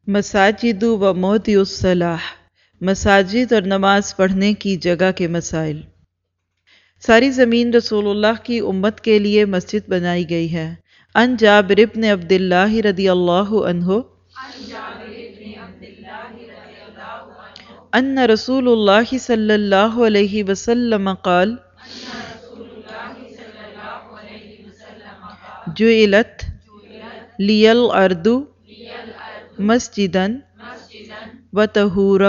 مساجد و موضع الصلاح، مساجد اور نماز پڑھنے کی جگہ کے مسائل۔ ساری زمین رسول اللہ کی امت کے لیے مسجد بنائی گئی ہے۔ ان جابر بن عبداللہ رضی اللہ عنہ ان رسول اللہ صلی اللہ علیہ وسلم قال جعلت لی الارض مسجدا وطہورا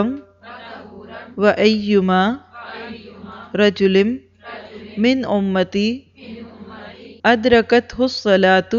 وایما رجل من امتی ادرکتہ الصلاۃ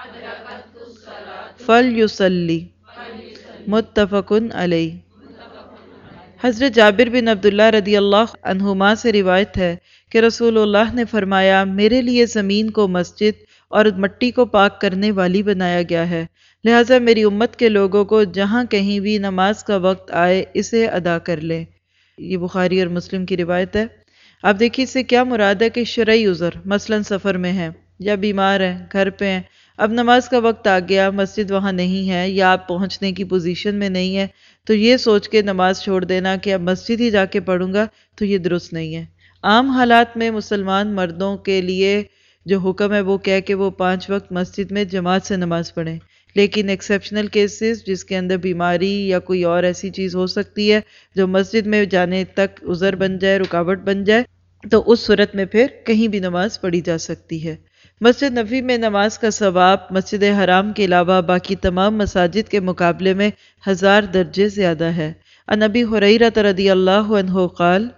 فلیصلی، متفق علیہ۔ حضرت جابر بن عبداللہ رضی اللہ عنہما سے روایت ہے کہ رسول اللہ نے فرمایا، میرے لیے زمین کو مسجد اور مٹی کو پاک کرنے والی بنایا گیا ہے، لہٰذا میری امت کے لوگوں کو جہاں کہیں بھی نماز کا وقت آئے اسے ادا کر لیں۔ یہ بخاری اور مسلم کی روایت ہے۔ آپ دیکھیے اس سے کیا مراد ہے کہ شرعی عذر، مثلا سفر میں ہیں یا بیمار ہیں، گھر پہ ہیں، اب نماز کا وقت آ گیا، مسجد وہاں نہیں ہے یا آپ پہنچنے کی پوزیشن میں نہیں ہے، تو یہ سوچ کے نماز چھوڑ دینا کہ اب مسجد ہی جا کے پڑھوں گا، تو یہ درست نہیں ہے۔ عام حالات میں مسلمان مردوں کے لیے جو حکم ہے وہ کہ وہ 5 وقت مسجد میں جماعت سے نماز پڑھیں، لیکن ایکسیپشنل کیسز جس کے اندر بیماری یا کوئی اور ایسی چیز ہو سکتی ہے جو مسجد میں جانے تک عذر بن جائے، رکاوٹ بن جائے، تو اس صورت میں پھر کہیں بھی نماز پڑھی جا سکتی ہے۔ مسجد نبوی میں نماز کا ثواب مسجد حرام کے علاوہ باقی تمام مساجد کے مقابلے میں 1000 درجے زیادہ ہے۔ عن ابی ہریرہ رضی اللہ عنہ قال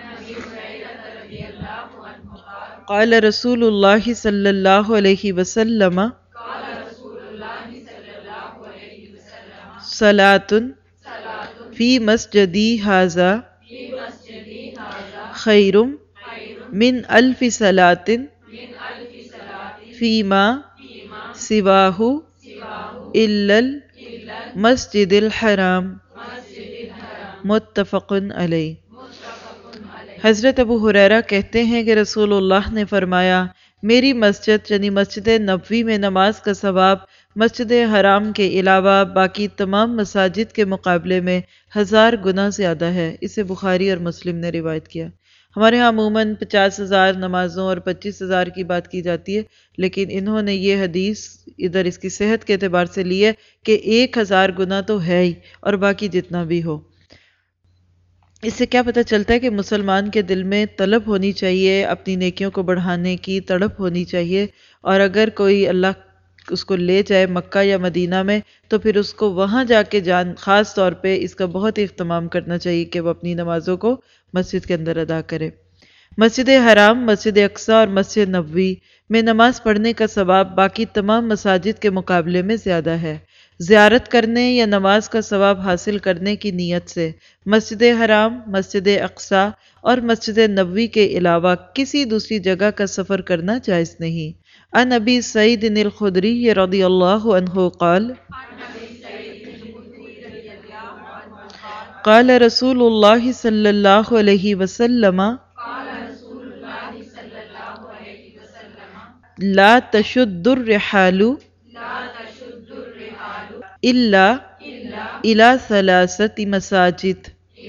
قال رسول اللہ صلی اللہ علیہ وسلم صلاۃ فی مسجدی ھذا خیر من 1000 صلاۃ فیما سواہ الا المسجد الحرام، متفق علیہ۔ حضرت ابو ہریرہ کہتے ہیں کہ رسول اللہ نے فرمایا، میری مسجد یعنی مسجد نبوی میں نماز کا ثواب مسجد حرام کے علاوہ باقی تمام مساجد کے مقابلے میں 1000 گنا زیادہ ہے۔ اسے بخاری اور مسلم نے روایت کیا۔ ہمارے ہاں عموماً 50,000 نمازوں اور 25,000 کی بات کی جاتی ہے، لیکن انہوں نے یہ حدیث ادھر اس کی صحت کے اعتبار سے لی ہے کہ 1000 گنا تو ہے ہی، اور باقی جتنا بھی ہو۔ اس سے کیا پتہ چلتا ہے کہ مسلمان کے دل میں طلب ہونی چاہیے، اپنی نیکیوں کو بڑھانے کی تڑپ ہونی چاہیے، اور اگر کوئی اللہ اس کو لے جائے مکہ یا مدینہ میں تو پھر اس کو وہاں جا کے خاص طور پہ اس کا بہت اہتمام کرنا چاہیے کہ وہ اپنی نمازوں کو مسجد کے اندر ادا کرے۔ مسجد حرام، مسجد اقصی اور مسجد نبوی میں نماز پڑھنے کا ثواب باقی تمام مساجد کے مقابلے میں زیادہ ہے۔ زیارت کرنے یا نماز کا ثواب حاصل کرنے کی نیت سے مسجد حرام، مسجد اقصی اور مسجد نبوی کے علاوہ کسی دوسری جگہ کا سفر کرنا جائز نہیں۔ عن ابی سعید الخدری رضی اللہ عنہ قال قال رسول اللہ صلی اللہ علیہ وسلم لا تشد الرحال الا الى 3 مساجد،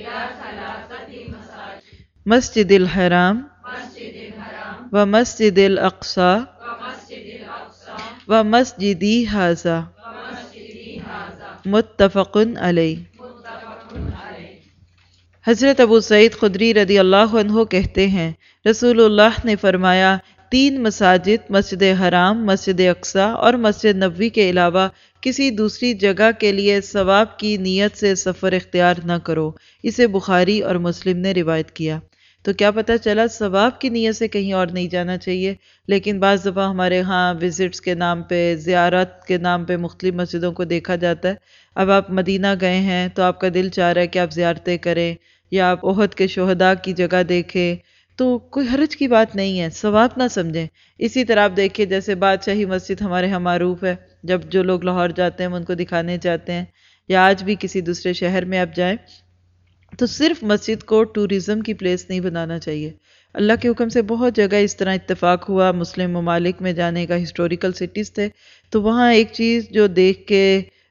مسجد الحرام و مسجد الاقصی و مسجدی ھذا، متفق علیہ۔ حضرت ابو سعید خدری رضی اللہ عنہ کہتے ہیں، رسول اللہ نے فرمایا، 3 مساجد مسجد حرام، مسجد اقصی اور مسجد نبوی کے علاوہ کسی دوسری جگہ کے لیے ثواب کی نیت سے سفر اختیار نہ کرو۔ اسے بخاری اور مسلم نے روایت کیا۔ تو کیا پتہ چلا ثواب کی نیت سے کہیں اور نہیں جانا چاہیے، لیکن بعض دفعہ ہمارے ہاں وزٹس کے نام پہ، زیارت کے نام پہ مختلف مسجدوں کو دیکھا جاتا ہے۔ اب آپ مدینہ گئے ہیں تو آپ کا دل چاہ رہا ہے کہ آپ زیارتیں کریں یا آپ احد کے شہداء کی جگہ دیکھیں، تو کوئی حرج کی بات نہیں ہے، ثواب نہ سمجھیں۔ اسی طرح آپ دیکھیں جیسے بادشاہی مسجد ہمارے ہاں معروف ہے، جب جو لوگ لاہور جاتے ہیں ان کو دکھانے چاہتے ہیں، یا آج بھی کسی دوسرے شہر میں آپ جائیں تو صرف مسجد کو ٹورزم کی پلیس نہیں بنانا چاہیے۔ اللہ کے حکم سے بہت جگہ اس طرح اتفاق ہوا، مسلم ممالک میں جانے کا، ہسٹوریکل سٹیز تھے، تو وہاں ایک چیز جو دیکھ کے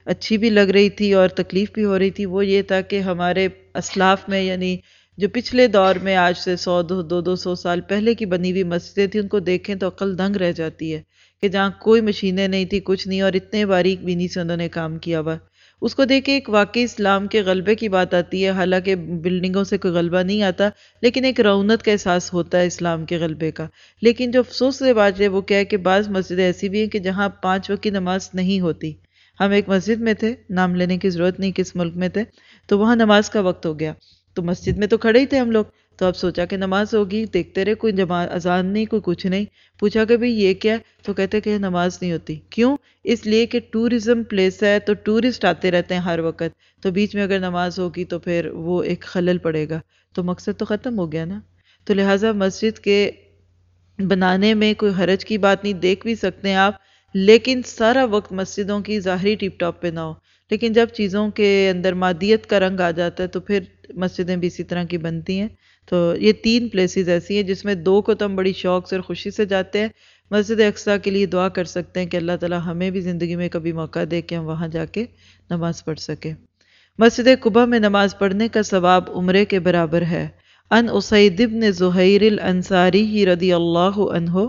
اچھی بھی لگ رہی تھی اور تکلیف بھی ہو رہی تھی، وہ یہ تھا کہ ہمارے اسلاف میں، یعنی جو پچھلے دور میں آج سے 100 200 سال پہلے کی بنی ہوئی مسجدیں تھیں، ان کو دیکھیں تو عقل دنگ رہ جاتی ہے کہ جہاں کوئی مشینیں نہیں تھی، کچھ نہیں، اور اتنے باریک بینی سے انہوں نے کام کیا ہوا۔ اس کو دیکھ کے ایک واقعی اسلام کے غلبے کی بات آتی ہے، حالانکہ بلڈنگوں سے کوئی غلبہ نہیں آتا، لیکن ایک رونت کا احساس ہوتا ہے اسلام کے غلبے کا۔ لیکن جو افسوس سے بات ہے وہ کیا ہے کہ بعض مسجدیں ایسی بھی ہیں کہ جہاں 5 وقت کی نماز نہیں ہوتی۔ ہم ایک مسجد میں تھے، نام لینے کی ضرورت نہیں کس ملک میں تھے، تو وہاں نماز کا وقت ہو گیا، تو مسجد میں تو کھڑے ہی تھے ہم لوگ، تو اب سوچا کہ نماز ہوگی، دیکھتے رہے، کوئی اذان نہیں، کوئی کچھ نہیں، پوچھا کہ بھئی یہ کیا ہے، تو کہتے کہ نماز نہیں ہوتی۔ کیوں؟ اس لیے کہ ٹورزم پلیس ہے تو ٹورسٹ آتے رہتے ہیں ہر وقت، تو بیچ میں اگر نماز ہوگی تو پھر وہ ایک خلل پڑے گا، تو مقصد تو ختم ہو گیا نا۔ تو لہٰذا مسجد کے بنانے میں کوئی حرج کی بات نہیں، دیکھ بھی سکتے ہیں آپ، لیکن سارا وقت مسجدوں کی ظاہری ٹیپ ٹاپ پہ نہ ہو۔ لیکن جب چیزوں کے اندر مادیت کا رنگ آ جاتا ہے تو پھر مسجدیں بھی اسی طرح کی بنتی ہیں۔ تو یہ 3 پلیسز ایسی ہیں جس میں 2 کو تو ہم بڑی شوق سے اور خوشی سے جاتے ہیں۔ مسجد اقصیٰ کے لیے دعا کر سکتے ہیں کہ اللہ تعالی ہمیں بھی زندگی میں کبھی موقع دے کہ ہم وہاں جا کے نماز پڑھ سکیں۔ مسجد قباء میں نماز پڑھنے کا ثواب عمرے کے برابر ہے۔ ان اسید بن زہیر الانصاری رضی اللہ عنہ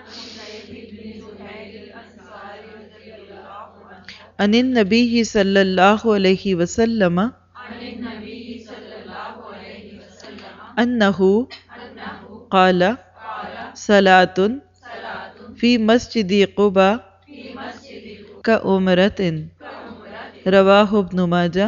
عن النبی صلی اللہ علیہ وسلم انہ قال صلاة فی مسجد قباء کعمرۃ، رواہ ابن ماجہ۔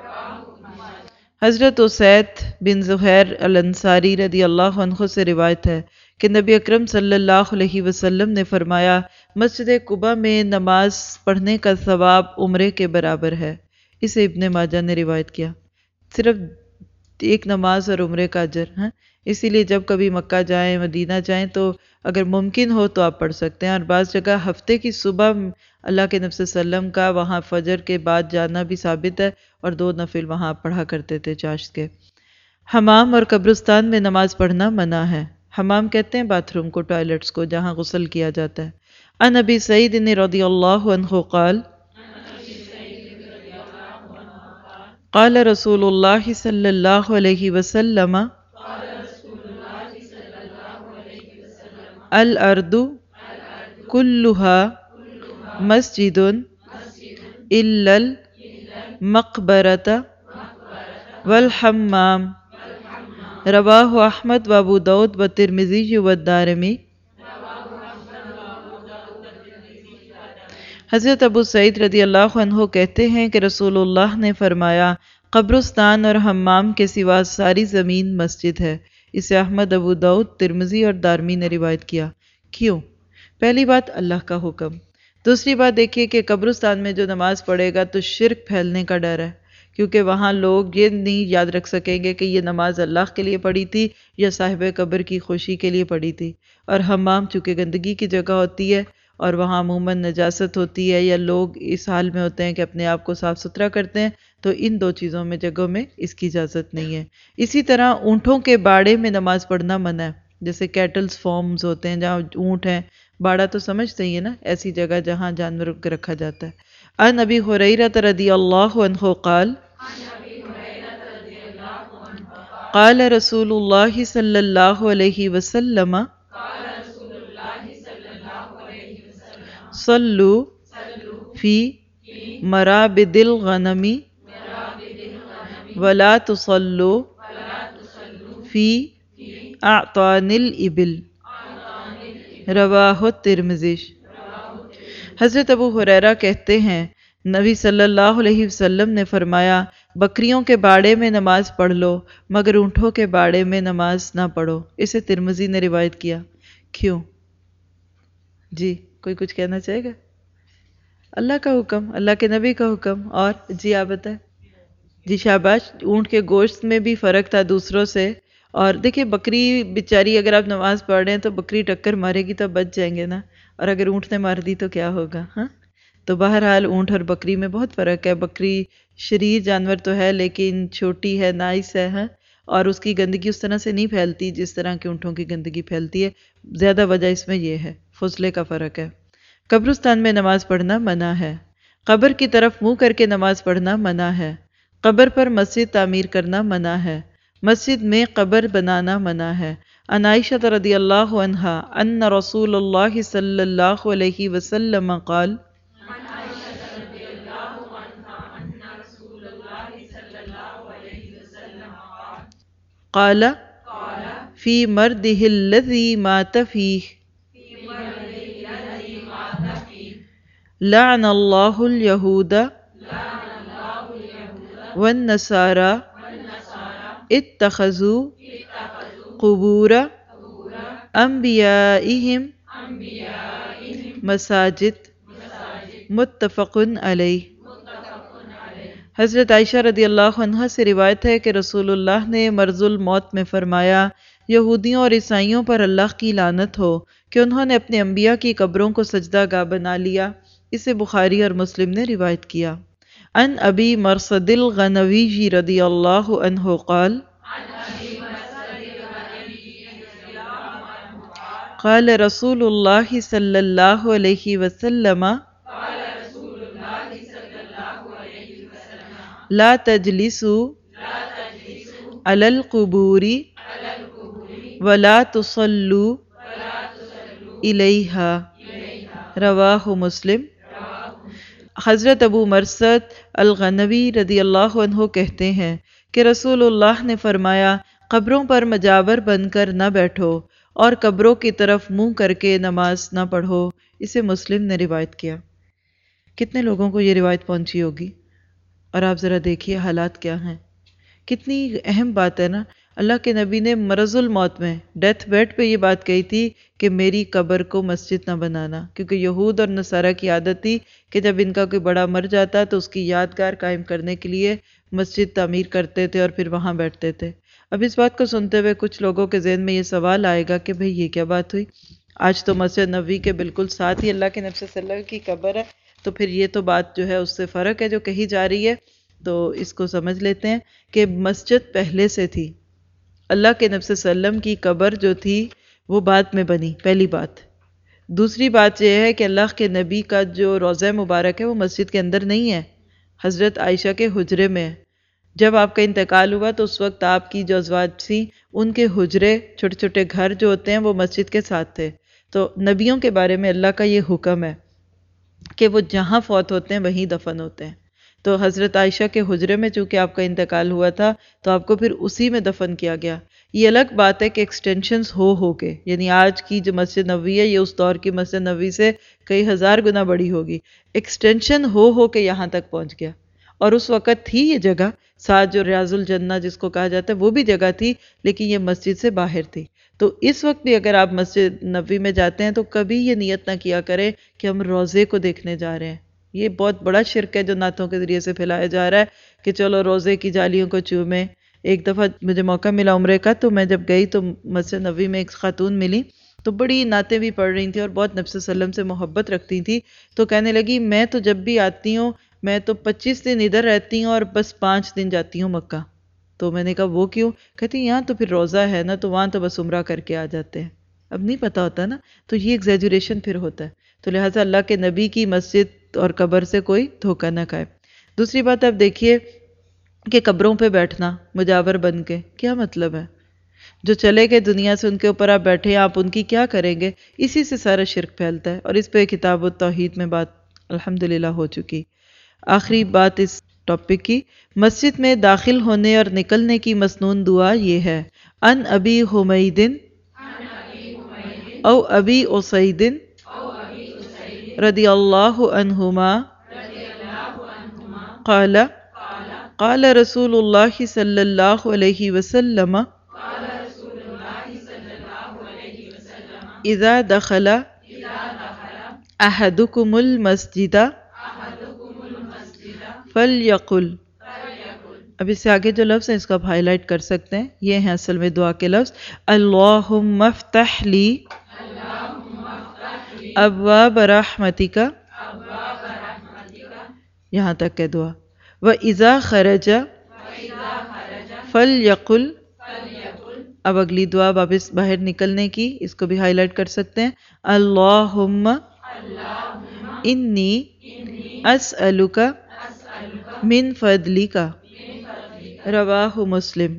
حضرت اسید بن زہیر الانصاری رضی اللہ عنہ سے روایت ہے کہ نبی اکرم صلی اللہ علیہ وسلم نے فرمایا، مسجد قباء میں نماز پڑھنے کا ثواب عمرے کے برابر ہے۔ اسے ابن ماجہ نے روایت کیا۔ صرف ایک نماز اور عمرے کا اجر ہے، اسی لیے جب کبھی مکہ جائیں، مدینہ جائیں تو اگر ممکن ہو تو آپ پڑھ سکتے ہیں، اور بعض جگہ ہفتے کی صبح اللہ کے نبی صلی اللہ علیہ وسلم کا وہاں فجر کے بعد جانا بھی ثابت ہے، اور 2 نفل وہاں پڑھا کرتے تھے چاشت کے۔ حمام اور قبرستان میں نماز پڑھنا منع ہے۔ حمام کہتے ہیں باتھ روم کو، ٹوائلٹس کو، جہاں غسل کیا جاتا ہے۔ عن ابی سعید رضی اللہ عنہ قال قال رسول اللہ صلی اللہ علیہ وسلم الارض كلها مسجد الا المقبرۃ والحمام، رواہ احمد وابو داود والترمذی والدارمی۔ حضرت ابو سعید رضی اللہ عنہ کہتے ہیں کہ رسول اللہ نے فرمایا، قبرستان اور حمام کے سوا ساری زمین مسجد ہے۔ اسے احمد، ابو داؤد، ترمذی اور دارمی نے روایت کیا۔ کیوں؟ پہلی بات اللہ کا حکم، دوسری بات دیکھیے کہ قبرستان میں جو نماز پڑھے گا تو شرک پھیلنے کا ڈر ہے، کیونکہ وہاں لوگ یہ نہیں یاد رکھ سکیں گے کہ یہ نماز اللہ کے لیے پڑھی تھی یا صاحب قبر کی خوشی کے لیے پڑھی تھی۔ اور حمام چونکہ گندگی کی جگہ ہوتی ہے اور وہاں عموماً نجاست ہوتی ہے، یا لوگ اس حال میں ہوتے ہیں کہ اپنے آپ کو صاف ستھرا کرتے ہیں، تو ان 2 چیزوں میں جگہوں میں اس کی اجازت نہیں ہے۔ اسی طرح اونٹوں کے باڑے میں نماز پڑھنا منع ہے، جیسے کیٹلز فارمز ہوتے ہیں جہاں اونٹ ہیں، باڑا تو سمجھتے ہی ہے نا، ایسی جگہ جہاں جانوروں کو رکھا جاتا ہے۔ عن ابی ہریرہ رضی اللہ عنہ قال قال رسول اللہ صلی اللہ علیہ وسلم صلو فی مرابد الغنم ولا تصلو فی اعطان الابل، رواہ الترمذی۔ حضرت ابو ہریرہ کہتے ہیں نبی صلی اللہ علیہ وسلم نے فرمایا، بکریوں کے باڑے میں نماز پڑھ لو مگر اونٹوں کے باڑے میں نماز نہ پڑھو۔ اسے ترمذی نے روایت کیا۔ کیوں؟ جی کوئی کچھ کہنا چاہے گا؟ اللہ کا حکم، اللہ کے نبی کا حکم۔ اور جی آپ بتائیں۔ جی شاباش۔ اونٹ کے گوشت میں بھی فرق تھا دوسروں سے، اور دیکھیں بکری بیچاری اگر آپ نماز پڑھ رہے ہیں تو بکری ٹکر مارے گی تو بچ جائیں گے نا، اور اگر اونٹ نے مار دی تو کیا ہوگا؟ ہاں، تو بہرحال اونٹ اور بکری میں بہت فرق ہے۔ بکری شریر جانور تو ہے لیکن چھوٹی ہے، نائس ہے، ہاں، اور اس کی گندگی اس طرح سے نہیں پھیلتی جس طرح کہ اونٹوں کی گندگی پھیلتی ہے۔ زیادہ وجہ اس میں یہ ہے، فضلے کا فرق ہے۔ قبرستان میں نماز پڑھنا منع ہے۔ قبر کی طرف منہ کر کے نماز پڑھنا منع ہے، قبر پر مسجد تعمیر کرنا منع ہے، مسجد میں قبر بنانا منع ہے۔ عن عائشہ رضی اللہ عنہا ان رسول اللہ صلی اللہ علیہ وسلم قال قال فی مرده الذی مات فیہ لعن اللہ الیہود والنصارى اتخذوا قبور انبیائہم مساجد متفق علیہ۔ حضرت عائشہ رضی اللہ عنہ سے روایت ہے کہ رسول اللہ نے مرض الموت میں فرمایا، یہودیوں اور عیسائیوں پر اللہ کی لعنت ہو کہ انہوں نے اپنے انبیاء کی قبروں کو سجدہ گاہ بنا لیا۔ اسے بخاری اور مسلم نے روایت کیا۔ عن ابی مرصد الغنوی رضی اللہ عنہ قال قال رسول اللہ صلی اللہ علیہ وسلم لا تجلسوا علی القبور ولا تصلوا الیہا، رواہ مسلم۔ حضرت ابو مرصد الغنوی رضی اللہ عنہ کہتے ہیں کہ رسول اللہ نے فرمایا، قبروں پر مجاور بن کر نہ بیٹھو اور قبروں کی طرف منہ کر کے نماز نہ پڑھو۔ اسے مسلم نے روایت کیا۔ کتنے لوگوں کو یہ روایت پہنچی ہوگی؟ اور آپ ذرا دیکھیے حالات کیا ہیں۔ کتنی اہم بات ہے نا۔ اللہ کے نبی نے مرض الموت میں ڈیتھ بیڈ پہ یہ بات کہی تھی کہ میری قبر کو مسجد نہ بنانا، کیونکہ یہود اور نصارہ کی عادت تھی کہ جب ان کا کوئی بڑا مر جاتا تو اس کی یادگار قائم کرنے کے لیے مسجد تعمیر کرتے تھے اور پھر وہاں بیٹھتے تھے۔ اب اس بات کو سنتے ہوئے کچھ لوگوں کے ذہن میں یہ سوال آئے گا کہ بھئی یہ کیا بات ہوئی؟ آج تو مسجد نبوی کے بالکل ساتھ ہی اللہ کے نبی صلی اللہ علیہ وسلم کی قبر ہے، تو پھر یہ تو بات جو ہے اس سے فرق ہے جو کہی جا رہی ہے۔ تو اس کو سمجھ لیتے ہیں کہ مسجد پہلے سے تھی، اللہ کے نبی صلی اللہ علیہ وسلم کی قبر جو تھی وہ بعد میں بنی، پہلی بات۔ دوسری بات یہ ہے کہ اللہ کے نبی کا جو روضہ مبارک ہے وہ مسجد کے اندر نہیں ہے، حضرت عائشہ کے حجرے میں ہے۔ جب آپ کا انتقال ہوا تو اس وقت آپ کی جو ازواج تھیں ان کے حجرے، چھوٹے چھوٹے گھر جو ہوتے ہیں وہ مسجد کے ساتھ تھے۔ تو نبیوں کے بارے میں اللہ کا یہ حکم ہے کہ وہ جہاں فوت ہوتے ہیں وہیں دفن ہوتے ہیں۔ تو حضرت عائشہ کے حجرے میں چونکہ آپ کا انتقال ہوا تھا تو آپ کو پھر اسی میں دفن کیا گیا۔ یہ الگ بات ہے کہ ایکسٹینشنز ہو کے، یعنی آج کی جو مسجد نبوی ہے یہ اس دور کی مسجد نبوی سے کئی ہزار گنا بڑی ہوگی، ایکسٹینشن ہو کے یہاں تک پہنچ گیا۔ اور اس وقت تھی یہ جگہ، ساتھ جو ریاض الجنہ جس کو کہا جاتا ہے وہ بھی جگہ تھی، لیکن یہ مسجد سے باہر تھی۔ تو اس وقت بھی اگر آپ مسجد نبوی میں جاتے ہیں تو کبھی یہ نیت نہ کیا کریں کہ ہم روضے کو دیکھنے جا رہے ہیں۔ یہ بہت بڑا شرک ہے جو نعتوں کے ذریعے سے پھیلایا جا رہا ہے کہ چلو روضے کی جالیوں کو چومیں۔ ایک دفعہ مجھے موقع ملا عمرے کا، تو میں جب گئی تو مسجد نبوی میں ایک خاتون ملی تو بڑی نعتیں بھی پڑھ رہی تھیں اور بہت نبی صلی اللہ علیہ وسلم سے محبت رکھتی تھیں۔ تو کہنے لگی میں تو جب بھی آتی ہوں میں تو 25 دن ادھر رہتی ہوں اور بس 5 دن جاتی ہوں مکہ۔ تو میں نے کہا وہ کیوں؟ کہتی یہاں تو پھر روضہ ہے نا، تو وہاں تو بس عمرہ کر کے آ جاتے ہیں۔ اب نہیں پتہ ہوتا نا، تو یہ ایگزیجوریشن پھر ہوتا ہے۔ تو لہٰذا اللہ کے نبی کی مسجد اور قبر سے کوئی دھوکہ نہ کھائے۔ دوسری بات آپ دیکھیے کہ قبروں پہ بیٹھنا مجاور بن کے کیا مطلب ہے؟ جو چلے گئے دنیا سے ان کے اوپر آپ بیٹھے، آپ ان کی کیا کریں گے؟ اسی سے سارا شرک پھیلتا ہے، اور اس پہ کتاب التوحید میں بات الحمدللہ ہو چکی۔ آخری بات اس ٹاپک کی، مسجد میں داخل ہونے اور نکلنے کی مسنون دعا یہ ہے: ان ابی حمید او ابی اسید رضی اللہ عنہما قال قال رسول اللہ صلی اللہ علیہ وسلم اذا دخل احدکم المسجد فلیقل، اب اس سے آگے جو لفظ ہیں اس کو آپ ہائی لائٹ کر سکتے ہیں، یہ ہیں اصل میں دعا کے لفظ: اللہم افتح لی ابواب رحمتک، یہاں تک ہے دعا۔ وَإِذَا خَرَجَ فَلْيَقُلْ، اب اگلی دعا واپس باہر نکلنے کی، اس کو بھی ہائی لائٹ کر سکتے ہیں: اللہم انی اسألک من فضلک، رواہ مسلم۔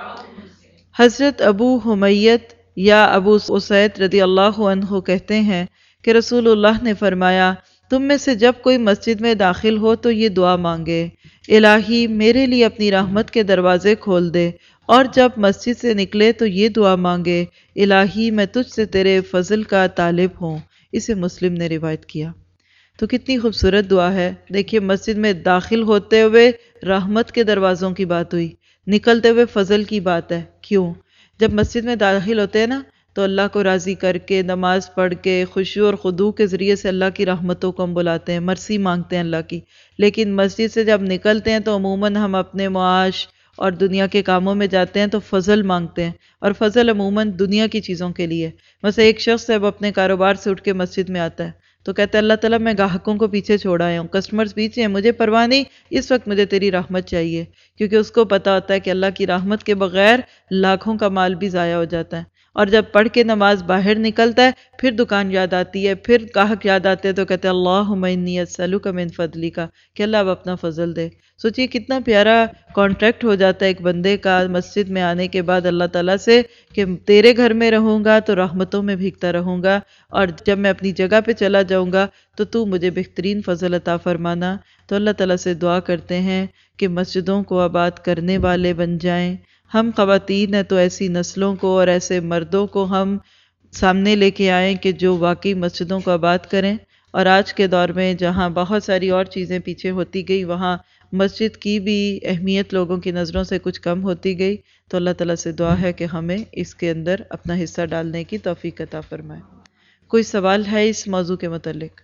حضرت ابو حمیت یا ابو اسید رضی اللہ عنہ کہتے ہیں کہ رسول اللہ نے فرمایا، تم میں سے جب کوئی مسجد میں داخل ہو تو یہ دعا مانگے، الہی میرے لیے اپنی رحمت کے دروازے کھول دے، اور جب مسجد سے نکلے تو یہ دعا مانگے، الہی میں تجھ سے تیرے فضل کا طالب ہوں۔ اسے مسلم نے روایت کیا۔ تو کتنی خوبصورت دعا ہے۔ دیکھیے مسجد میں داخل ہوتے ہوئے رحمت کے دروازوں کی بات ہوئی، نکلتے ہوئے فضل کی بات ہے۔ کیوں؟ جب مسجد میں داخل ہوتے ہیں نا تو اللہ کو راضی کر کے نماز پڑھ کے خشوع اور خضوع کے ذریعے سے اللہ کی رحمتوں کو ہم بلاتے ہیں، مرسی مانگتے ہیں اللہ کی۔ لیکن مسجد سے جب نکلتے ہیں تو عموماً ہم اپنے معاش اور دنیا کے کاموں میں جاتے ہیں تو فضل مانگتے ہیں، اور فضل عموماً دنیا کی چیزوں کے لیے۔ مثلا ایک شخص جب اپنے کاروبار سے اٹھ کے مسجد میں آتا ہے تو کہتا ہے اللہ تعالیٰ میں گاہکوں کو پیچھے چھوڑ آیا ہوں، کسٹمرز پیچھے ہیں، مجھے پرواہ نہیں، اس وقت مجھے تیری رحمت چاہیے، کیونکہ اس کو پتہ ہوتا ہے کہ اللہ کی رحمت کے بغیر لاکھوں کا مال بھی ضائع ہو جاتا ہے۔ اور جب پڑھ کے نماز باہر نکلتا ہے پھر دکان یاد آتی ہے، پھر گاہک یاد آتے ہیں تو کہتے ہیں اللہم انی اسألک من فضلک، کہ اللہ اب اپنا فضل دے۔ سوچیے کتنا پیارا کانٹریکٹ ہو جاتا ہے ایک بندے کا مسجد میں آنے کے بعد اللہ تعالیٰ سے کہ تیرے گھر میں رہوں گا تو رحمتوں میں بھیگتا رہوں گا، اور جب میں اپنی جگہ پہ چلا جاؤں گا تو مجھے بہترین فضل عطا فرمانا۔ تو اللہ تعالیٰ سے دعا کرتے ہیں کہ مسجدوں کو آباد کرنے والے بن جائیں۔ ہم خواتین ہیں تو ایسی نسلوں کو اور ایسے مردوں کو ہم سامنے لے کے آئیں کہ جو واقعی مسجدوں کو آباد کریں۔ اور آج کے دور میں جہاں بہت ساری اور چیزیں پیچھے ہوتی گئی، وہاں مسجد کی بھی اہمیت لوگوں کی نظروں سے کچھ کم ہوتی گئی۔ تو اللہ تعالیٰ سے دعا ہے کہ ہمیں اس کے اندر اپنا حصہ ڈالنے کی توفیق عطا فرمائے۔ کوئی سوال ہے اس موضوع کے متعلق؟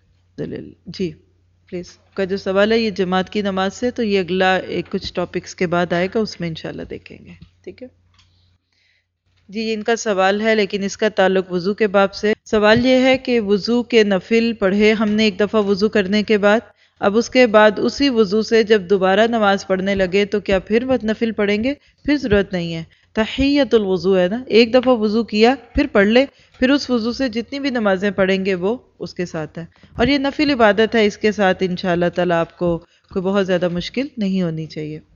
جی پلیز، کا جو سوال ہے یہ جماعت کی نماز سے، تو یہ اگلا کچھ ٹاپکس کے بعد آئے گا، اس میں انشاءاللہ دیکھیں گے، ٹھیک ہے جی۔ ان کا سوال ہے لیکن اس کا تعلق وضو کے باب سے۔ سوال یہ ہے کہ وضو کے نفل پڑھے ہم نے ایک دفعہ وضو کرنے کے بعد، اب اس کے بعد اسی وضو سے جب دوبارہ نماز پڑھنے لگے تو کیا پھر نفل پڑھیں گے؟ پھر ضرورت نہیں ہے، تحیۃ الوضو ہے نا، ایک دفعہ وضو کیا پھر پڑھ لے، پھر اس وضو سے جتنی بھی نمازیں پڑھیں گے وہ اس کے ساتھ ہے، اور یہ نفل عبادت ہے، اس کے ساتھ انشاءاللہ تعالیٰ آپ کو کوئی بہت زیادہ مشکل نہیں ہونی چاہیے۔